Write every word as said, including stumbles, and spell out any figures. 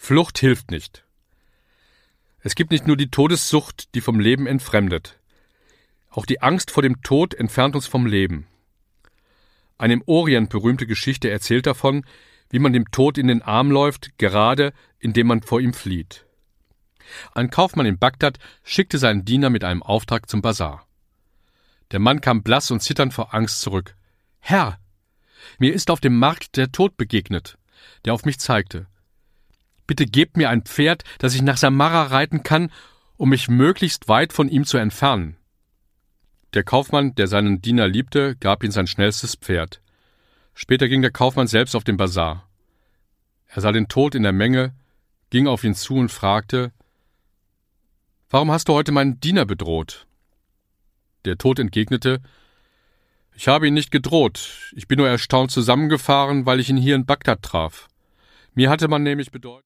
Flucht hilft nicht. Es gibt nicht nur die Todessucht, die vom Leben entfremdet. Auch die Angst vor dem Tod entfernt uns vom Leben. Eine im Orient berühmte Geschichte erzählt davon, wie man dem Tod in den Arm läuft, gerade indem man vor ihm flieht. Ein Kaufmann in Bagdad schickte seinen Diener mit einem Auftrag zum Basar. Der Mann kam blass und zitternd vor Angst zurück. »Herr, mir ist auf dem Markt der Tod begegnet, der auf mich zeigte. Bitte gebt mir ein Pferd, das ich nach Samarra reiten kann, um mich möglichst weit von ihm zu entfernen.« Der Kaufmann, der seinen Diener liebte, gab ihm sein schnellstes Pferd. Später ging der Kaufmann selbst auf den Basar. Er sah den Tod in der Menge, ging auf ihn zu und fragte: »Warum hast du heute meinen Diener bedroht?« Der Tod entgegnete: »Ich habe ihn nicht gedroht. Ich bin nur erstaunt zusammengefahren, weil ich ihn hier in Bagdad traf. Mir hatte man nämlich bedeutet...«